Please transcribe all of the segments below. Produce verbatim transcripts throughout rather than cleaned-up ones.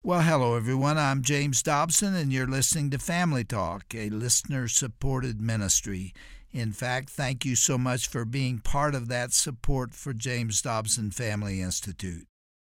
Well, hello, everyone. I'm James Dobson, and you're listening to Family Talk, a listener-supported ministry. In fact, thank you so much for being part of that support for James Dobson Family Institute.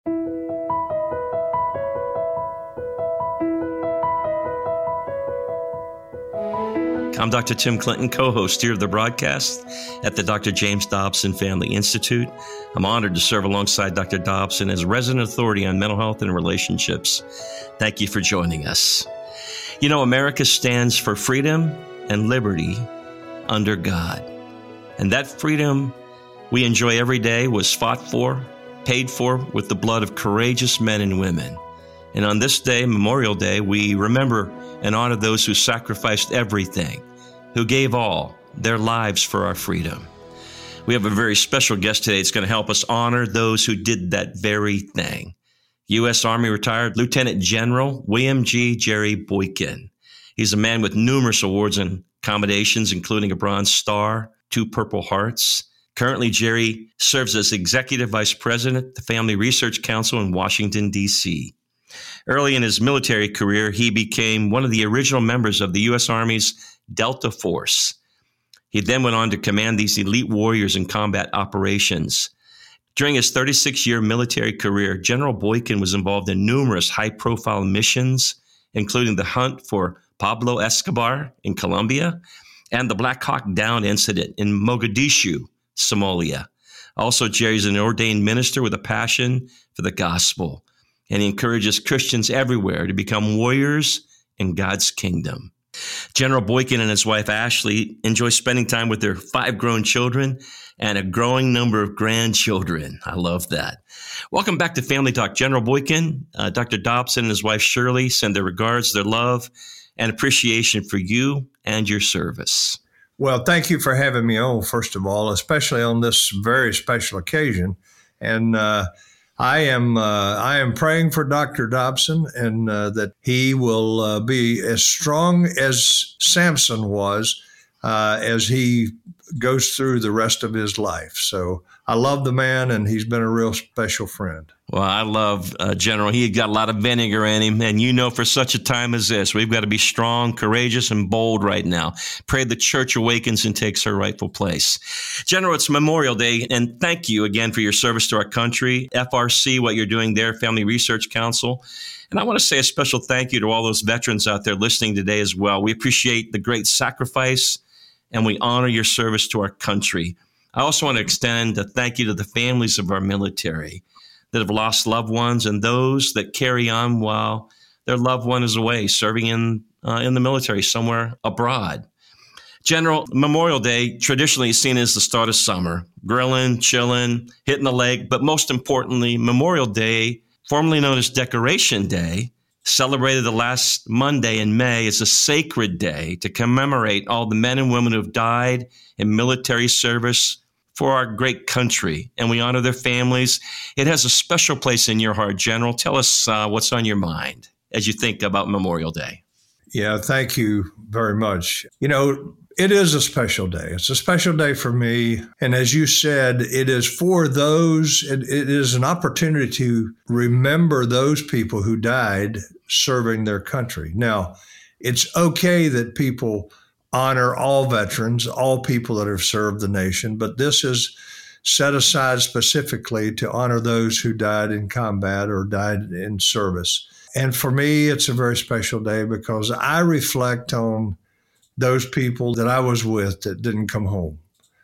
I'm Doctor Tim Clinton, co-host here of the broadcast at the Doctor James Dobson Family Institute. I'm honored to serve alongside Doctor Dobson as resident authority on mental health and relationships. Thank you for joining us. You know, America stands for freedom and liberty under God. And that freedom we enjoy every day was fought for, paid for with the blood of courageous men and women. And on this day, Memorial Day, we remember and honor those who sacrificed everything, who gave all, their lives for our freedom. We have a very special guest today that's going to help us honor those who did that very thing. U S Army retired Lieutenant General William G. Jerry Boykin. He's a man with numerous awards and commendations, including a Bronze Star, two Purple Hearts. Currently, Jerry serves as Executive Vice President at the Family Research Council in Washington, D C Early in his military career, he became one of the original members of the U S Army's Delta Force. He then went on to command these elite warriors in combat operations. During his thirty-six-year military career, General Boykin was involved in numerous high-profile missions, including the hunt for Pablo Escobar in Colombia and the Black Hawk Down incident in Mogadishu, Somalia. Also, Jerry's an ordained minister with a passion for the gospel, and he encourages Christians everywhere to become warriors in God's kingdom. General Boykin and his wife, Ashley, enjoy spending time with their five grown children and a growing number of grandchildren. I love that. Welcome back to Family Talk. General Boykin, uh, Doctor Dobson and his wife, Shirley, send their regards, their love, and appreciation for you and your service. Well, thank you for having me on, first of all, especially on this very special occasion. And uh, I am uh, I am praying for Doctor Dobson and uh, that he will uh, be as strong as Samson was uh, as he goes through the rest of his life. So I love the man, and he's been a real special friend. Well, I love uh, General. He got a lot of vinegar in him. And you know, for such a time as this, we've got to be strong, courageous, and bold right now. Pray the church awakens and takes her rightful place. General, it's Memorial Day, and thank you again for your service to our country. F R C, what you're doing there, Family Research Council. And I want to say a special thank you to all those veterans out there listening today as well. We appreciate the great sacrifice, and we honor your service to our country. I also want to extend a thank you to the families of our military that have lost loved ones and those that carry on while their loved one is away, serving in uh, in the military somewhere abroad. General, Memorial Day traditionally is seen as the start of summer, grilling, chilling, hitting the lake, but most importantly, Memorial Day, formerly known as Decoration Day, celebrated the last Monday in May, is a sacred day to commemorate all the men and women who have died in military service for our great country, and we honor their families. It has a special place in your heart, General. Tell us uh, what's on your mind as you think about Memorial Day. Yeah, thank you very much. You know, it is a special day. It's a special day for me. And as you said, it is for those, it, it is an opportunity to remember those people who died serving their country. Now, it's okay that people honor all veterans, all people that have served the nation, but this is set aside specifically to honor those who died in combat or died in service. And for me, it's a very special day because I reflect on those people that I was with that didn't come home,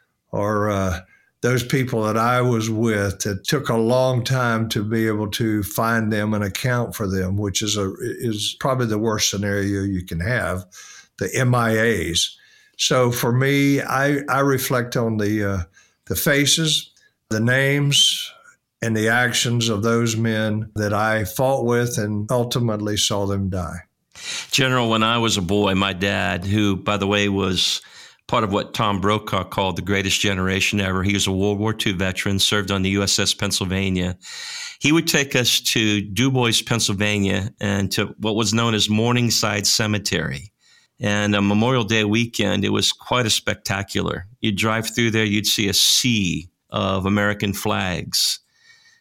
or uh, those people that I was with that took a long time to be able to find them and account for them, which is a is probably the worst scenario you can have, the M I As. So for me, I, I reflect on the uh, the faces, the names, and the actions of those men that I fought with and ultimately saw them die. General, when I was a boy, my dad, who, by the way, was part of what Tom Brokaw called the greatest generation ever, he was a World War Two veteran, served on the U S S Pennsylvania. He would take us to Du Bois, Pennsylvania, and to what was known as Morningside Cemetery. And on Memorial Day weekend, it was quite a spectacular. You'd drive through there, you'd see a sea of American flags.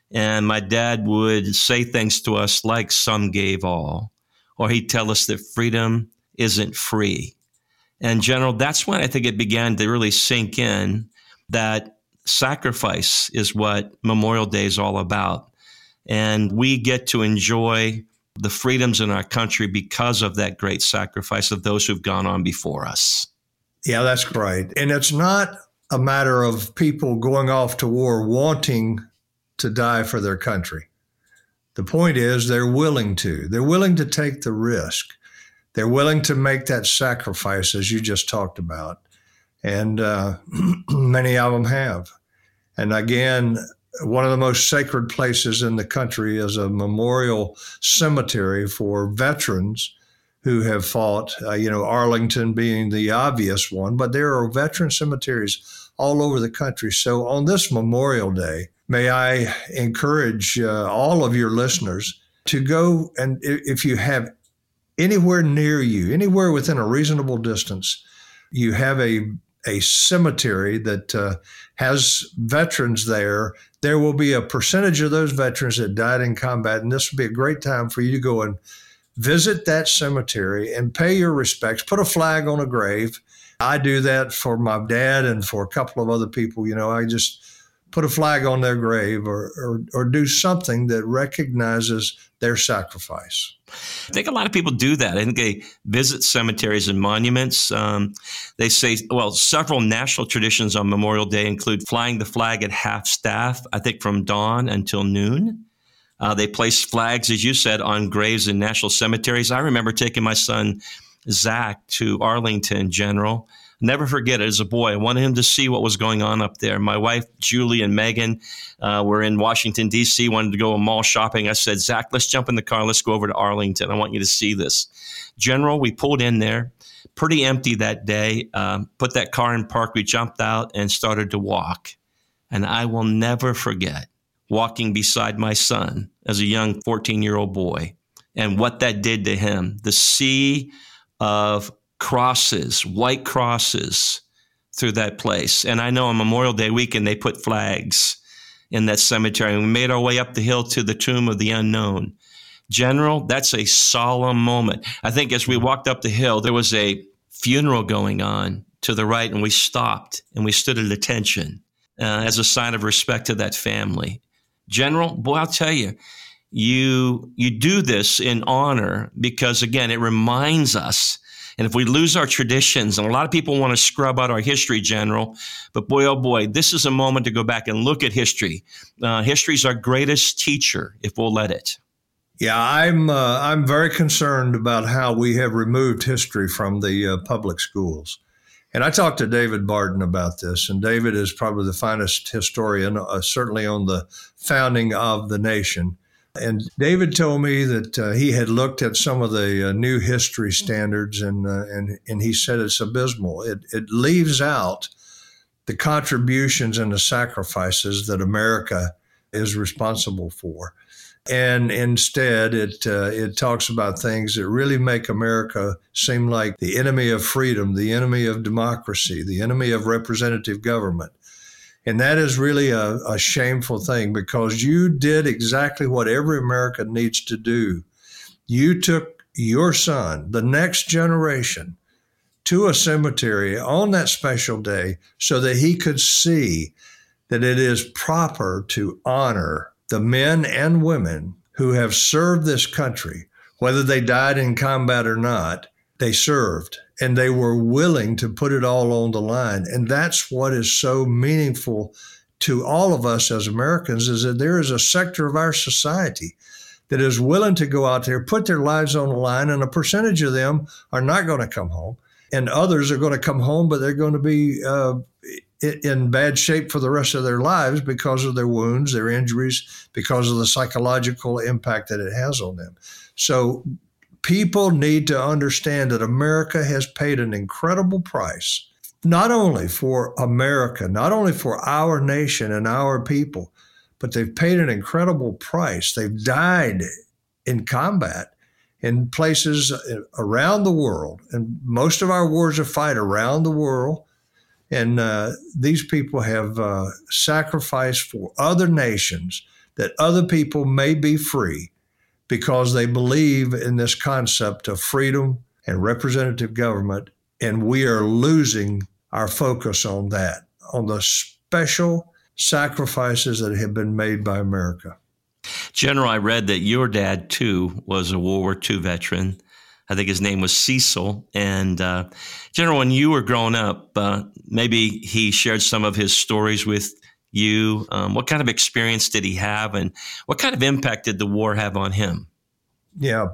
And my dad would say things to us like some gave all, or he'd tell us that freedom isn't free. And General, that's when I think it began to really sink in that sacrifice is what Memorial Day is all about. And we get to enjoy the freedoms in our country because of that great sacrifice of those who've gone on before us. Yeah, that's right. And it's not a matter of people going off to war wanting to die for their country. The point is they're willing to. They're willing to take the risk. They're willing to make that sacrifice, as you just talked about. And uh, many of them have. And again, one of the most sacred places in the country is a memorial cemetery for veterans who have fought, uh, you know, Arlington being the obvious one, but there are veteran cemeteries all over the country. So on this Memorial Day, may I encourage uh, all of your listeners to go, and if you have anywhere near you, anywhere within a reasonable distance, you have a a cemetery that uh, has veterans there, there will be a percentage of those veterans that died in combat. And this would be a great time for you to go and visit that cemetery and pay your respects, put a flag on a grave. I do that for my dad and for a couple of other people. You know, I just put a flag on their grave or, or, or do something that recognizes their sacrifice. I think a lot of people do that. I think they visit cemeteries and monuments. Um, they say, well, several national traditions on Memorial Day include flying the flag at half staff, I think from dawn until noon. Uh, they place flags, as you said, on graves in national cemeteries. I remember taking my son, Zach, to Arlington, General. Never forget it as a boy. I wanted him to see what was going on up there. My wife, Julie, and Megan uh, were in Washington, D C, wanted to go mall shopping. I said, Zach, let's jump in the car. Let's go over to Arlington. I want you to see this. General, we pulled in there, pretty empty that day, um, put that car in park. We jumped out and started to walk. And I will never forget walking beside my son as a young fourteen-year-old boy and what that did to him. The sea of crosses, white crosses through that place. And I know on Memorial Day weekend, they put flags in that cemetery. And we made our way up the hill to the Tomb of the Unknown. General, that's a solemn moment. I think as we walked up the hill, there was a funeral going on to the right, and we stopped and we stood at attention uh, as a sign of respect to that family. General, boy, I'll tell you, you you do this in honor because, again, it reminds us. And if we lose our traditions, and a lot of people want to scrub out our history, General, but boy, oh boy, this is a moment to go back and look at history. Uh, history is our greatest teacher, if we'll let it. Yeah, I'm uh, I'm very concerned about how we have removed history from the uh, public schools. And I talked to David Barton about this, and David is probably the finest historian, uh, certainly on the founding of the nation. And David told me that uh, he had looked at some of the uh, new history standards, and uh, and and he said it's abysmal. It it leaves out the contributions and the sacrifices that America is responsible for, and instead it uh, it talks about things that really make America seem like the enemy of freedom, the enemy of democracy, the enemy of representative government. And that is really a, a shameful thing, because you did exactly what every American needs to do. You took your son, the next generation, to a cemetery on that special day so that he could see that it is proper to honor the men and women who have served this country, whether they died in combat or not. They served, and they were willing to put it all on the line. And that's what is so meaningful to all of us as Americans, is that there is a sector of our society that is willing to go out there, put their lives on the line, and a percentage of them are not going to come home. And others are going to come home, but they're going to be uh, in bad shape for the rest of their lives because of their wounds, their injuries, because of the psychological impact that it has on them. So people need to understand that America has paid an incredible price, not only for America, not only for our nation and our people, but they've paid an incredible price. They've died in combat in places around the world. And most of our wars are fought around the world. And uh, these people have uh, sacrificed for other nations that other people may be free because they believe in this concept of freedom and representative government, and we are losing our focus on that, on the special sacrifices that have been made by America. General, I read that your dad, too, was a World War Two veteran. I think his name was Cecil. And uh, General, when you were growing up, uh, maybe he shared some of his stories with you. Um, what kind of experience did he have, and what kind of impact did the war have on him? Yeah,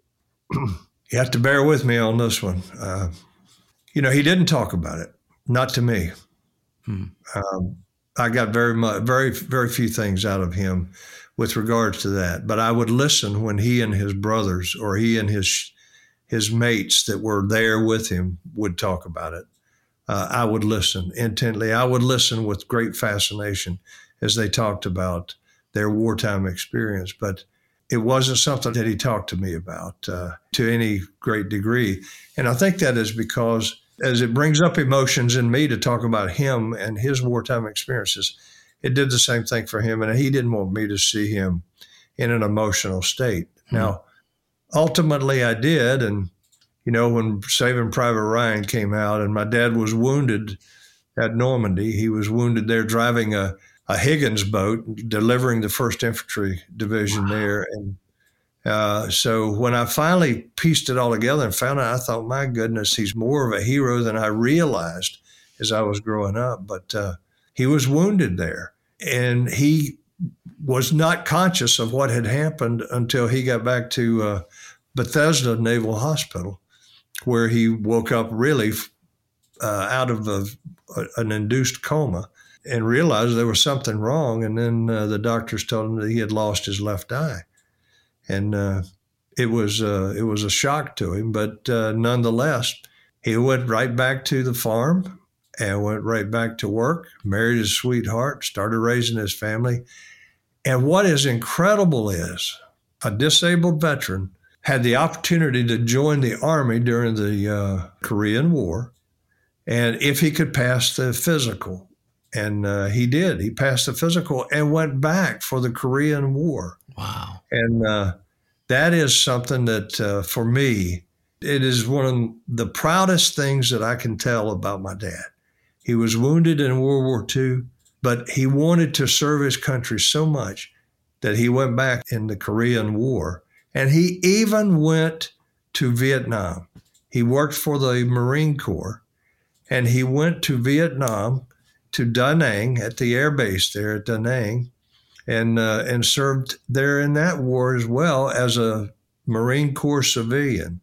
you have to bear with me on this one. Uh, you know, he didn't talk about it, not to me. Hmm. Um, I got very much, very, very few things out of him with regards to that. But I would listen when he and his brothers or he and his his mates that were there with him would talk about it. Uh, I would listen intently. I would listen with great fascination as they talked about their wartime experience. But it wasn't something that he talked to me about uh, to any great degree. And I think that is because as it brings up emotions in me to talk about him and his wartime experiences, it did the same thing for him. And he didn't want me to see him in an emotional state. Mm-hmm. Now, ultimately I did. And, you know, when Saving Private Ryan came out and my dad was wounded at Normandy, he was wounded there driving a, a Higgins boat, delivering the first Infantry Division wow. there. And uh, so when I finally pieced it all together and found out, I thought, my goodness, he's more of a hero than I realized as I was growing up. But uh, he was wounded there. And he was not conscious of what had happened until he got back to uh, Bethesda Naval Hospital, where he woke up really uh, out of a, a, an induced coma and realized there was something wrong. And then uh, the doctors told him that he had lost his left eye. And uh, it was uh, it was a shock to him. But uh, nonetheless, he went right back to the farm and went right back to work, married his sweetheart, started raising his family. And what is incredible is a disabled veteran had the opportunity to join the Army during the uh, Korean War, and if he could pass the physical. And uh, he did. He passed the physical and went back for the Korean War. Wow. And uh, that is something that, uh, for me, it is one of the proudest things that I can tell about my dad. He was wounded in World War Two, but he wanted to serve his country so much that he went back in the Korean War. And he even went to Vietnam. He worked for the Marine Corps, and he went to Vietnam, to Da Nang, at the air base there at Da Nang, and uh, and served there in that war as well as a Marine Corps civilian.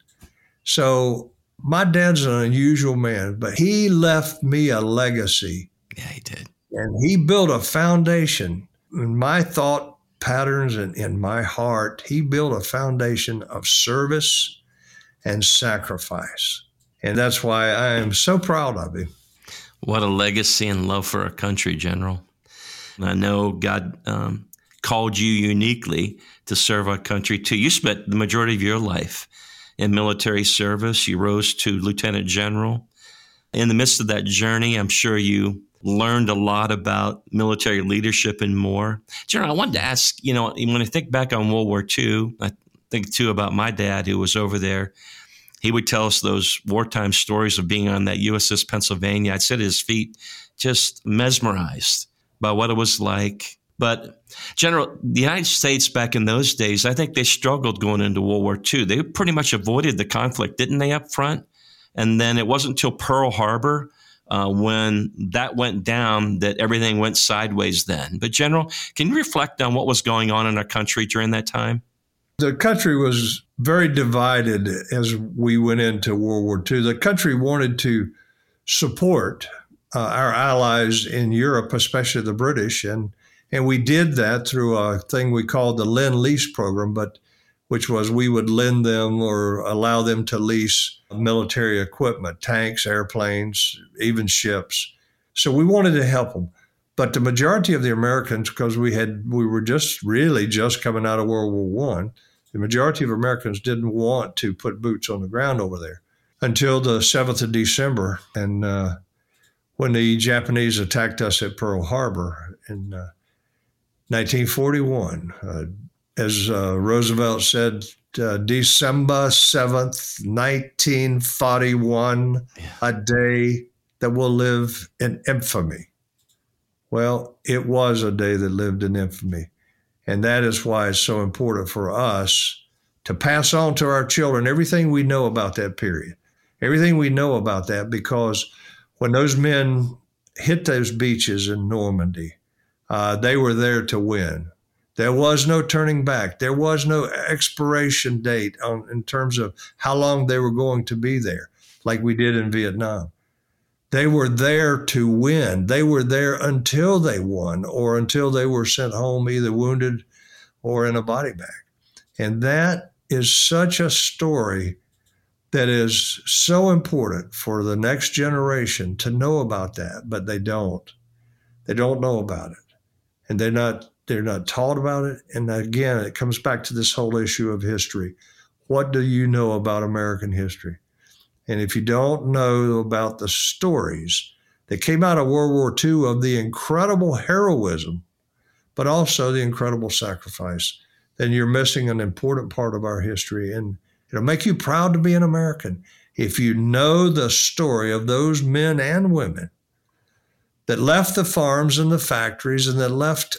So my dad's an unusual man, but he left me a legacy. Yeah, he did. And he built a foundation in my thought patterns and in my heart. He built a foundation of service and sacrifice. And that's why I am so proud of him. What a legacy and love for our country, General. And I know God um, called you uniquely to serve our country too. You spent the majority of your life in military service. You rose to Lieutenant General. In the midst of that journey, I'm sure you learned a lot about military leadership and more. General, I wanted to ask, you know, when I think back on World War Two, I think too about my dad who was over there. He would tell us those wartime stories of being on that U S S Pennsylvania. I'd sit at his feet just mesmerized by what it was like. But General, the United States back in those days, I think they struggled going into World War Two. They pretty much avoided the conflict, didn't they, up front? And then it wasn't until Pearl Harbor uh, when that went down that everything went sideways then. But General, can you reflect on what was going on in our country during that time? The country was very divided as we went into World War Two. The country wanted to support uh, our allies in Europe, especially the British, and and we did that through a thing we called the Lend-Lease program, but which was we would lend them or allow them to lease military equipment, tanks, airplanes, even ships. So we wanted to help them. But the majority of the Americans, because we had we were just really just coming out of World War One, the majority of Americans didn't want to put boots on the ground over there until the seventh of December, and uh, when the Japanese attacked us at Pearl Harbor. And uh, nineteen forty-one. Uh, as uh, Roosevelt said, uh, December seventh, nineteen forty-one, yeah. A day that will live in infamy. Well, it was a day that lived in infamy. And that is why it's so important for us to pass on to our children everything we know about that period, everything we know about that, because when those men hit those beaches in Normandy, uh, they were there to win. There was no turning back. There was no expiration date on, in terms of how long they were going to be there, like we did in Vietnam. They were there to win. They were there until they won or until they were sent home either wounded or in a body bag. And that is such a story that is so important for the next generation to know about that, but they don't. They don't know about it. And they're not they're not taught about it. And again, it comes back to this whole issue of history. What do you know about American history? And if you don't know about the stories that came out of World War Two of the incredible heroism, but also the incredible sacrifice, then you're missing an important part of our history. And it'll make you proud to be an American if you know the story of those men and women that left the farms and the factories and that left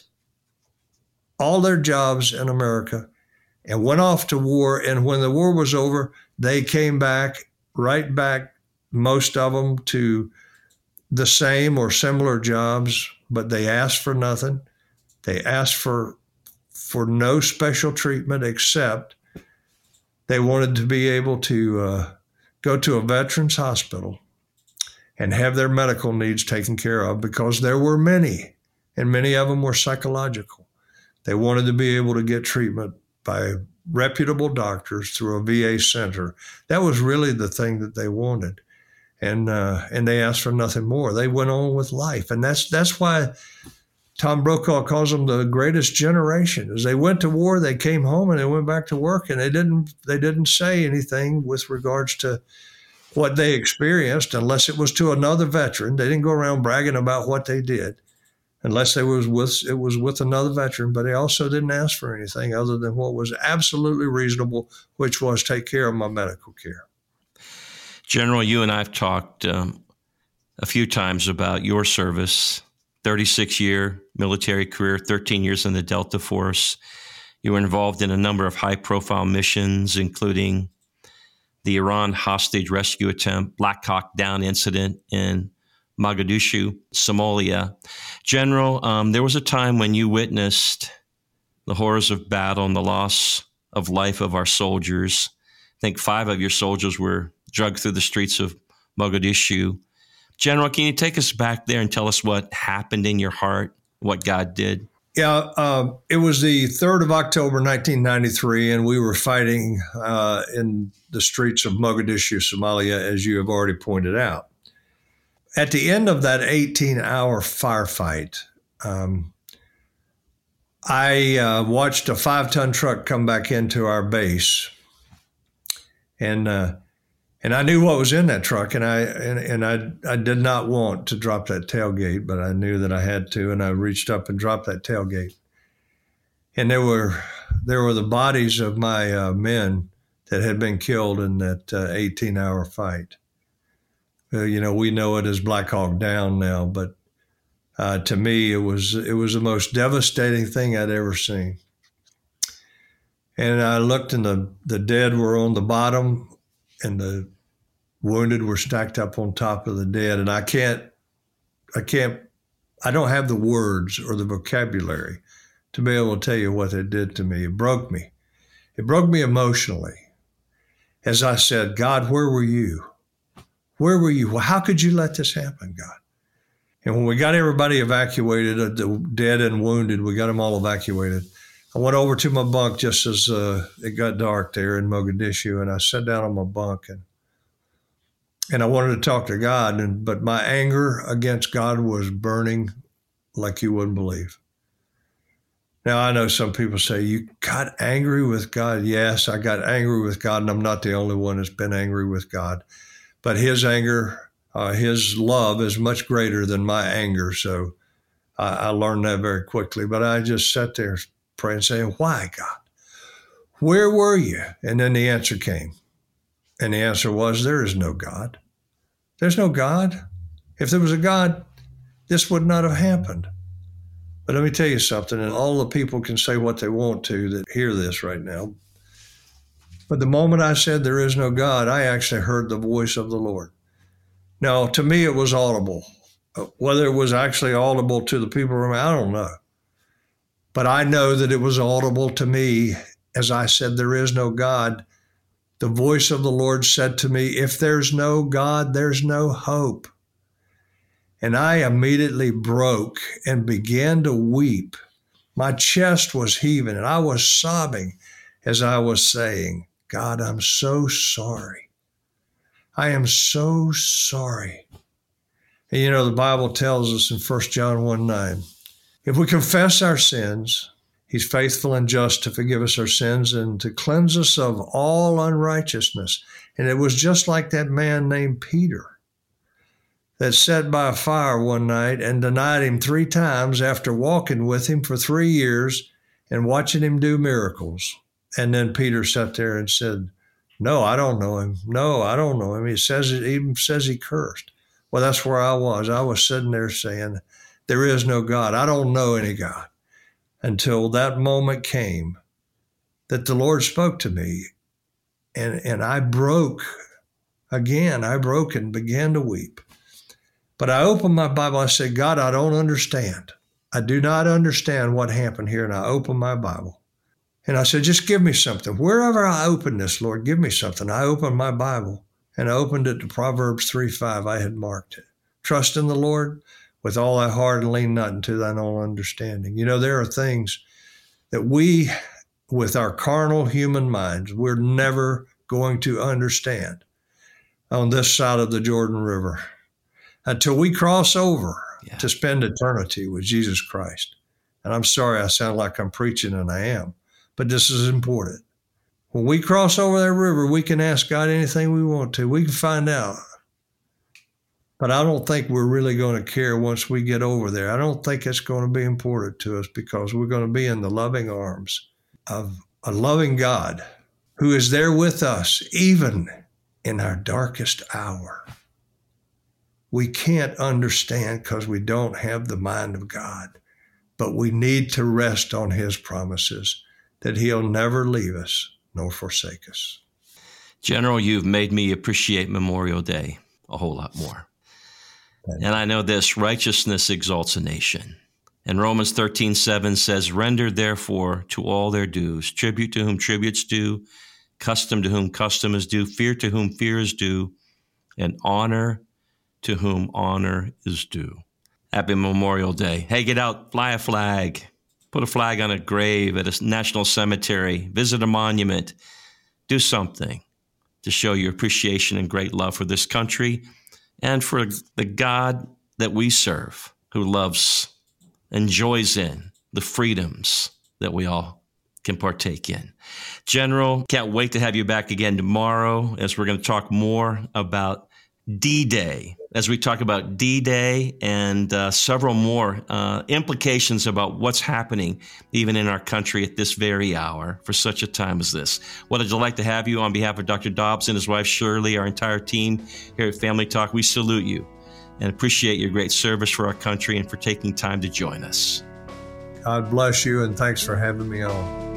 all their jobs in America and went off to war. And when the war was over, they came back right back, most of them, to the same or similar jobs, but they asked for nothing. They asked for for no special treatment, except they wanted to be able to uh, go to a veterans hospital and have their medical needs taken care of, because there were many, and many of them were psychological. They wanted to be able to get treatment by reputable doctors through a V A center. That was really the thing that they wanted. And uh, and they asked for nothing more. They went on with life. And that's that's why Tom Brokaw calls them the greatest generation. As they went to war, they came home and they went back to work, and they didn't they didn't say anything with regards to what they experienced unless it was to another veteran. They didn't go around bragging about what they did unless they was with, it was with another veteran, but they also didn't ask for anything other than what was absolutely reasonable, which was take care of my medical care. General, you and I have talked um, a few times about your service, thirty-six year military career, thirteen years in the Delta Force. You were involved in a number of high-profile missions, including the Iran hostage rescue attempt, Black Hawk Down incident in Mogadishu, Somalia. General, um, there was a time when you witnessed the horrors of battle and the loss of life of our soldiers. I think five of your soldiers were dragged through the streets of Mogadishu. General, can you take us back there and tell us what happened in your heart, what God did? Yeah, uh, it was the third of October, nineteen ninety-three, and we were fighting uh, in the streets of Mogadishu, Somalia, as you have already pointed out. At the end of that eighteen-hour firefight, um, I uh, watched a five-ton truck come back into our base, and uh, and I knew what was in that truck, and I and, and I I did not want to drop that tailgate, but I knew that I had to, and I reached up and dropped that tailgate, and there were there were the bodies of my uh, men that had been killed in that uh, eighteen-hour fight. Uh, you know, we know it as Black Hawk Down now, but uh, to me, it was it was the most devastating thing I'd ever seen. And I looked, and the the dead were on the bottom, and the wounded were stacked up on top of the dead. And I can't, I can't, I don't have the words or the vocabulary to be able to tell you what it did to me. It broke me. It broke me emotionally. As I said, God, where were you? Where were you? Well, how could you let this happen, God? And when we got everybody evacuated, the dead and wounded, we got them all evacuated. I went over to my bunk just as uh, it got dark there in Mogadishu, and I sat down on my bunk, and and I wanted to talk to God, and but my anger against God was burning like you wouldn't believe. Now, I know some people say, you got angry with God. Yes, I got angry with God, and I'm not the only one that's been angry with God. But his anger, uh, his love is much greater than my anger. So I, I learned that very quickly. But I just sat there praying, saying, why, God? Where were you? And then the answer came. And the answer was, there is no God. There's no God. If there was a God, this would not have happened. But let me tell you something, and all the people can say what they want to that hear this right now. But the moment I said there is no God, I actually heard the voice of the Lord. Now, to me, it was audible. Whether it was actually audible to the people around me, I don't know. But I know that it was audible to me as I said, there is no God. The voice of the Lord said to me, if there's no God, there's no hope. And I immediately broke and began to weep. My chest was heaving and I was sobbing as I was saying, God, I'm so sorry. I am so sorry. And you know, the Bible tells us in First John one nine, if we confess our sins, He's faithful and just to forgive us our sins and to cleanse us of all unrighteousness. And it was just like that man named Peter that sat by a fire one night and denied him three times after walking with him for three years and watching him do miracles. And then Peter sat there and said, no, I don't know him. No, I don't know him. He says it even says he cursed. Well, that's where I was. I was sitting there saying, there is no God. I don't know any God. Until that moment came that the Lord spoke to me. And, and I broke again. I broke and began to weep. But I opened my Bible. I said, God, I don't understand. I do not understand what happened here. And I opened my Bible. And I said, just give me something. Wherever I open this, Lord, give me something. I opened my Bible and I opened it to Proverbs three five. I had marked it. Trust in the Lord with all thy heart and lean not into thine own understanding. You know, there are things that we, with our carnal human minds, we're never going to understand on this side of the Jordan River until we cross over yeah. to spend eternity with Jesus Christ. And I'm sorry I sound like I'm preaching, and I am, but this is important. When we cross over that river, we can ask God anything we want to. We can find out. But I don't think we're really going to care once we get over there. I don't think it's going to be important to us because we're going to be in the loving arms of a loving God who is there with us even in our darkest hour. We can't understand because we don't have the mind of God, but we need to rest on His promises that He'll never leave us nor forsake us. General, you've made me appreciate Memorial Day a whole lot more. And I know this, righteousness exalts a nation. And Romans thirteen seven says, render therefore to all their dues, tribute to whom tribute's due, custom to whom custom is due, fear to whom fear is due, and honor to whom honor is due. Happy Memorial Day. Hey, get out, fly a flag, put a flag on a grave at a national cemetery, visit a monument, do something to show your appreciation and great love for this country and for the God that we serve, who loves, enjoys in the freedoms that we all can partake in. General, can't wait to have you back again tomorrow as we're going to talk more about D-Day, as we talk about D-Day and uh, several more uh, implications about what's happening even in our country at this very hour for such a time as this. What a delight to have you. On behalf of Doctor Dobson, his wife Shirley, our entire team here at Family Talk, we salute you and appreciate your great service for our country and for taking time to join us. God bless you, and thanks for having me on.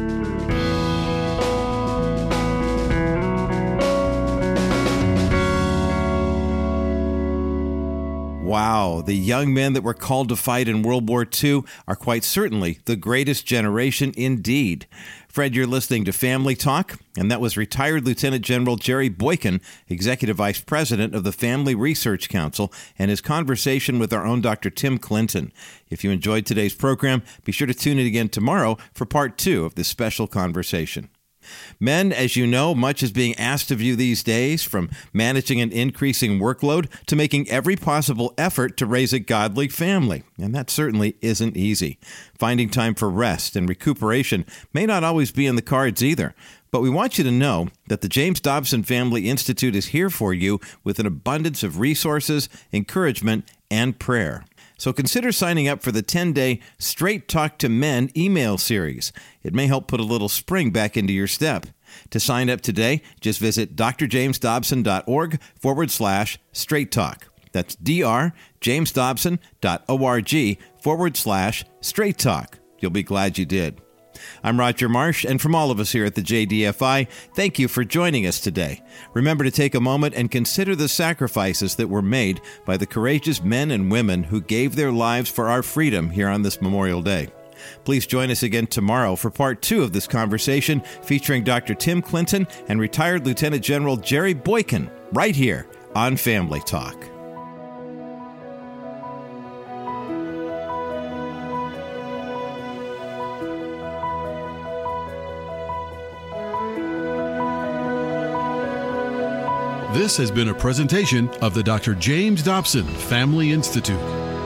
Wow, the young men that were called to fight in World War Two are quite certainly the greatest generation indeed. Fred, you're listening to Family Talk, and that was retired Lieutenant General Jerry Boykin, Executive Vice President of the Family Research Council, and his conversation with our own Doctor Tim Clinton. If you enjoyed today's program, be sure to tune in again tomorrow for part two of this special conversation. Men, as you know, much is being asked of you these days, from managing an increasing workload to making every possible effort to raise a godly family. And that certainly isn't easy. Finding time for rest and recuperation may not always be in the cards either. But we want you to know that the James Dobson Family Institute is here for you with an abundance of resources, encouragement, and prayer. So consider signing up for the ten-day Straight Talk to Men email series. It may help put a little spring back into your step. To sign up today, just visit drjamesdobson.org forward slash straight talk. That's drjamesdobson.org forward slash straight talk. You'll be glad you did. I'm Roger Marsh, and from all of us here at the J D F I, thank you for joining us today. Remember to take a moment and consider the sacrifices that were made by the courageous men and women who gave their lives for our freedom here on this Memorial Day. Please join us again tomorrow for part two of this conversation featuring Doctor Tim Clinton and retired Lieutenant General Jerry Boykin, right here on Family Talk. This has been a presentation of the Doctor James Dobson Family Institute.